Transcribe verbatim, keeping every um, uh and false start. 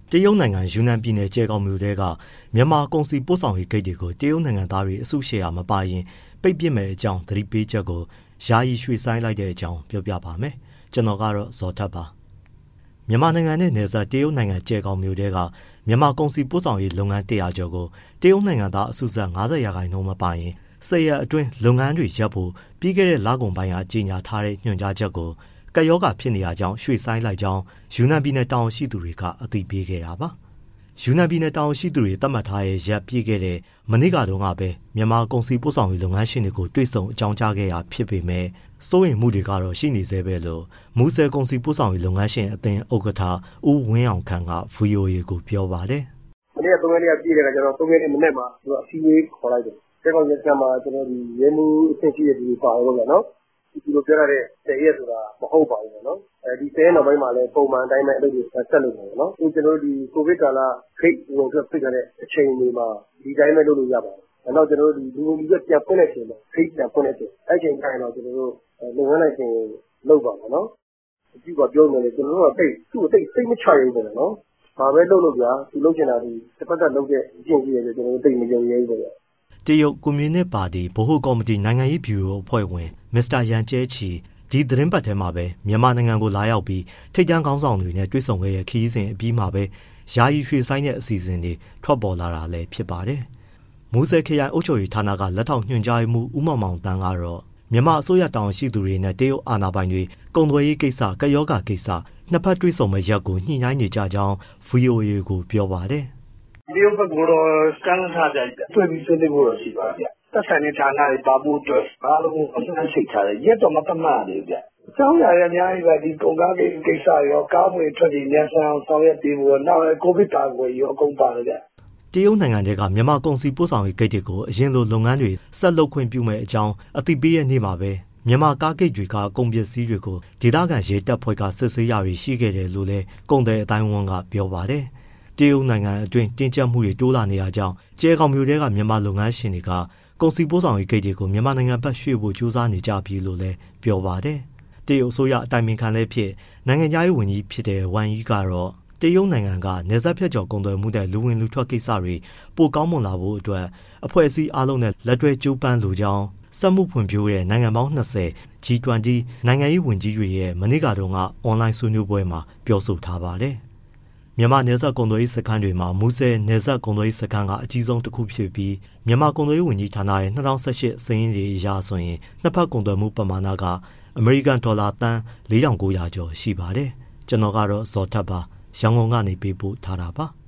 တရုတ်နိုင်ငံယူနန်ပြည်နယ်ကျဲကောင်းမြို့တဲကမြန်မာကုန်စည်ပို့ဆောင်ရေးဂိတ်တွေကိုတရုတ်နိုင်ငံသားတွေအစုရှယ်ယာမပါရင်ပိတ်ပစ်မယ်အကြောင်းသတိပေးချက်ကိုယာယီရွှေ့ဆိုင်းလိုက်တဲ့အကြောင်းပြောပြပါမယ်။ကျွန်တော်ကတော့ဇော်ထက်ပါ။မြန်မာနိုင်ငံနဲ့နယ်စပ်တရုတ်နိုင်ငံကျဲကောင်းမြို့တဲကမြန်မာကုန်စည်ပို့ဆောင်ရေးလုပ်ငန်းတရာကျော်ကိုတရုတ်နိုင်ငံသားအစုစပ်၅၀ရာခိုင်နှုန်းမပါရင်ဆယ်ရက်အတွင်းလုပ်ငန်းတွေရပ်ဖို့ပြီးခဲ့တဲ့လကုန်ပိုင်းကကြေညာထားတဲ့ညွှန်ကြားချက်ကိုကယောဂဖြစ်နေရကြောင်းရွှေ့ဆိုင်းလိုက်ကြောင်းယူနန်ပြည်နယ်တောင်ရှိသူတွေကအသိပေးခဲ့တာပါ။ယူနန်ပြည်နယ်တောင်ရှိသူတွေသတ်မှတ်ထားတဲ့ရက်ပြည့်ခဲ့တဲ့မနေ့ကတော့ကပဲမြန်မာကုန်စည်ပို့ဆောင်ရေးလုပ်ငန်းရှင်တွေကိုတွေ့ဆုံအကြောင်းကြားခဲ့တာဖြစ်ပေမဲ့စိုးရိမ်မှုတွေကတော့ရှိနေသေးပဲလို့မူဆယ်ကုန်စည်ပို့ဆောင်ရေးလုပ်ငန်းရှင်အသင်းဥက္ကဋ္ဌဦးဝင်းအောင်ခန့်က ဗွီအိုအေ ကိုပြောပါတယ်။မနေ့ကသုံးရက်နေ့ကပြည့်တဲ့ကကျတော့သုံးရက်နေ့မနေ့မှာသူကအစည်းအဝေးခေါ်လိုက်တယ်။ကျဲကောင်းရဲစခန်းမှာကျွန်တော်ဒီရဲမှုအဆင့်ရှိတဲ့သူတွေပါရောဗျာနော်။ဒီလိုပြောရတဲ့ဆယ်ရက်ဆိုတာမဟုတ်ပါဘူးပေါ့နော်။အဲဒီဆယ်ရက်နောက်ပိုင်းမှာလည်းပုံမှန်အတိုင်းပဲအလုပ်တွေဆက်လုပ်နေတယ်နော်။အခုကျွန်တော်တို့ဒီကိုဗစ်ကာလခိတ်ဝင်ထွက်ဖြစ်တဲ့အချိန်တွေမှာဒီတိုင်းပဲလုပ်လို့ရပါတယ်။နောက်ကျွန်တော်တို့ဒီလူလူတွေပြန်ဖွင့်တဲ့အချိန်မှာခိတ်ပြန်ဖွင့်တဲ့အချိန်အဲ့ချိန်တိုင်းတော့ကျွန်တော်တို့လုပ်ငန်းလိုက်ချိန်လုပ်ပါမယ်နော်။ဒီကပြောနေတယ်ကျွန်တော်တို့ကတိတ်သူ့အတိတ်စိတ်မချရဘူးပေါ့နော်။ဘာပဲလုပ်လို့ဗျာသူလုပ်ချင်တာဒီတစ်ပတ်သက်လုပ်တဲ့အကျင့်ကြီးရတယ်ကျွန်တော်တို့တိတ်မကြုံရဘူးပေါ့။တရုတ်ကွန်မြူနစ်ပါတီဗဟိုကော်မတီနိုင်ငံရေးဗျူရိုအဖွဲ့ဝင်မစ္စတာရန်ကျဲချီဒီသတင်းပတ်ထဲမှာပဲမြန်မာနိုင်ငံကိုလာရောက်ပြီးထိပ်တန်းခေါင်းဆောင်တွေနဲ့တွေ့ဆုံခဲ့တဲ့ခရီးစဉ်အပြီးမှာပဲယာယီရွှေ့ဆိုင်းတဲ့အစီအစဉ်တွေထွက်ပေါ်လာတာလည်းဖြစ်ပါတယ်။မူဆယ်ခရိုင်အုပ်ချုပ်ရေးဌာနကလက်ထောက်ညွှန်ကြားရေးမှူးဦးမောင်မောင်တန်းကတော့မြန်မာအစိုးရတာဝန်ရှိသူတွေနဲ့တရုတ်အာဏာပိုင်တွေကုန်သွယ်ရေးကိစ္စကယောဂကိစ္စနှစ်ဖက်တွေ့ဆုံမဲ့ရက်ကိုညှိနှိုင်းနေကြကြောင်း ဗွီအိုအေ ကိုပြောပါတယ်။တရုတ်ဘက်ကတော့စကန်ထားကြတယ်တွေ့ပြီးဆွေးနွေးဖို့ရှိပါဗျ။သက်ဆိုင်တဲ့ဌာနတွေပါဖို့အတွက်အားလုံးအမှန်စိတ်ထားတယ်ရက်တော့မတတ်မှတ်တယ်ဗျ။ကျောင်းရရအများကြီးပဲဒီကုန်ကားကိစ္စရောကားမွေထွက်ပြီးမြန်ဆန်အောင်ဆောင်ရွက်ပြီးဖို့နောက်ကိုဗစ်တာကိုရောအကုန်ပါတယ်ဗျ။တရုတ်နိုင်ငံတွေကမြန်မာကုန်စည်ပို့ဆောင်ရေးဂိတ်တွေကိုအရင်လိုလုပ်ငန်းတွေဆက်လုပ်ခွင့်ပြုမဲ့အကြောင်းအသိပေးတဲ့နေ့မှာပဲမြန်မာကားဂိတ်တွေကကုန်ပစ္စည်းတွေကိုဒေသခံရဲတပ်ဖွဲ့ကစစ်ဆေးရပြီးရှိခဲ့တယ်လို့လည်းကုန်သည်အတိုင်းဝန်ကပြောပါတယ်။တရုတ်နိုင်ငံအတွင်းတင်းကျပ်မှုတွေတိုးလာနေရကြောင်းကျဲကောင်မြို့တဲကမြန်မာလုပ်ငန်းရှင်တွေကကုန်စည်ပို့ဆောင်ရေးဂိတ်တွေကိုမြန်မာနိုင်ငံဘက်ရွှေ့ဖို့ကြိုးစားနေကြပြီလို့လည်းပြောပါတယ်။တရုတ်အစိုးရအတိုင်ပင်ခံလည်းဖြစ်နိုင်ငံသားရေးဝန်ကြီးဖြစ်တဲ့ဝမ်ယီကတော့တရုတ်နိုင်ငံကနယ်စပ်ဖြတ်ကျော်ကုန်သွယ်မှုတဲ့လူဝင်လူထွက်ကိစ္စတွေပိုကောင်းမွန်လာဖို့အတွက်အဖွဲ့အစည်းအလုံးနဲ့လက်တွဲကြိုးပမ်းလိုကြောင်းစက်မှုဖွံ့ဖြိုးတဲ့နိုင်ငံပေါင်း၂၀ ဂျီ ၂၀ နိုင်ငံရေးဝန်ကြီးတွေရဲ့မနေ့ကတော့ကအွန်လိုင်းဆွေးနွေးပွဲမှာပြောဆိုထားပါတယ်။မြန်မာနယ်စပ်ကုန်သွယ်ရေးစခန်းတွေမှာမူဆယ်နယ်စပ်ကုန်သွယ်ရေးစခန်းကအကြီးဆုံးတစ်ခုဖြစ်ပြီးမြန်မာကုန်သွယ်ရေးဝန်ကြီးဌာနရဲ့၂၀၁၈စာရင်းတွေအရဆိုရင်နှစ်ဖက်ကုန်သွယ်မှုပမာဏကအမေရိကန်ဒေါ်လာသန်း၄ထောင်၉ရာကျော်ရှိပါတယ်။ကျွန်တော်ကတော့ဇော်ထက်ပါရန်ကုန်ကနေပေးပို့ထားတာပါ။